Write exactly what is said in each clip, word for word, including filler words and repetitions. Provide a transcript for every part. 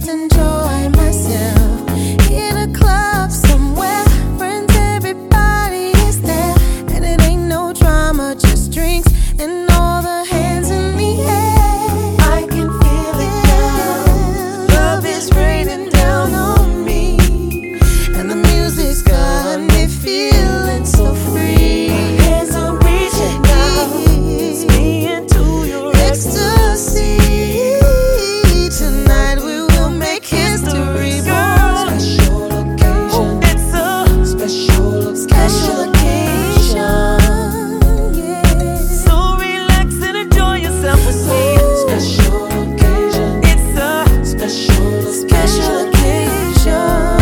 just enjoy myself. In a club somewhere, friends, everybody is there. And it ain't no drama, just drinks and all the hands in the air. I can feel it now. Love is raining down on me, and the music's got me feeling so free. My hands are reaching out, it's me into your ecstasy. Tonight we will make history, boy. Special occasion, it's a special, special occasion. Yeah. So relax and enjoy yourself with me. Special occasion, it's a special, special occasion.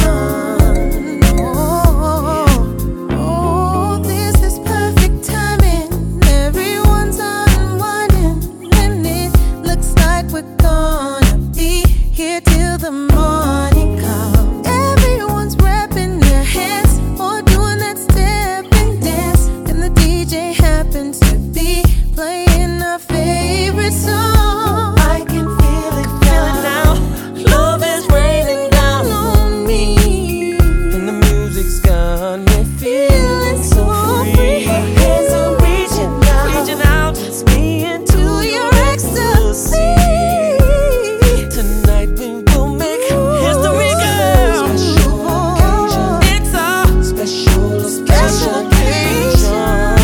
Oh, oh, this is perfect timing. Everyone's unwinding, and it looks like we're gonna be here till the morning comes. Everyone's wrapping their hands or doing that step and dance, and the D J happens to be playing our favorite song. I can feel it, feel it now. Love is raining down on me, And the music's got me feeling so free. My hands are reaching out, reaching out, it's me into to your ecstasy. Tonight we will make history, girl. It's a Special, special occasion.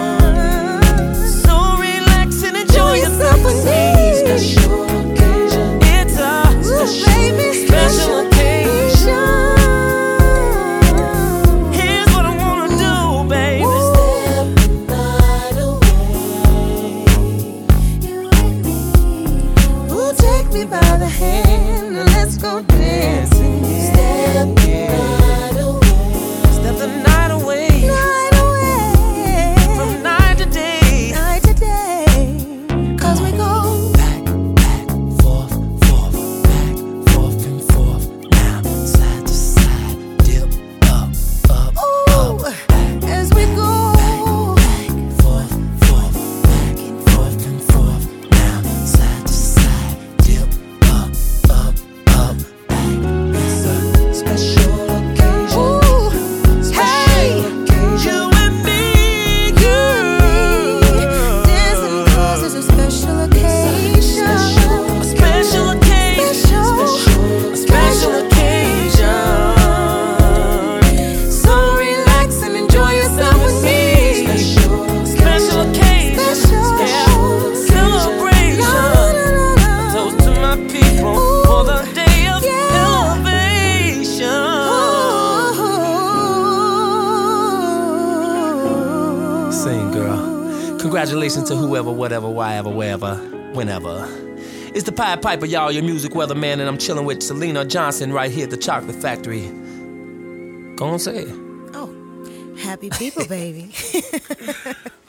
So relax and enjoy yourself with me. Special occasion. It's a Baby, special occasion. Here's what I wanna do, baby. Step the night away. You and me. Ooh, take me by the hand and let's go dancing. Step the night away. Step the night away Night away. from night to day. Night to day. 'Cause we go Back, back, forth, forth, back, forth and forth. Now, side to side, dip, up, up, ooh, up. as we go. Forth, forth, back, forth and forth. Now, side to side, dip, up, up, up, back. It's a special occasion. Ooh, hey, You and me, girl. dancing 'cause it's a special occasion. A special occasion. Special, A special occasion. So relax and enjoy yourself with me. Special occasion. Special. Yeah. Celebration. La, la, la, la. Toast to my people for the day of Yeah. elevation. Ooh. Sing, girl. Congratulations to whoever, whatever, why ever, wherever, whenever. It's the Pied Piper, y'all, your music weatherman, and I'm chilling with Selena Johnson right here at the Chocolate Factory. Go on, say it. Oh, happy people, baby.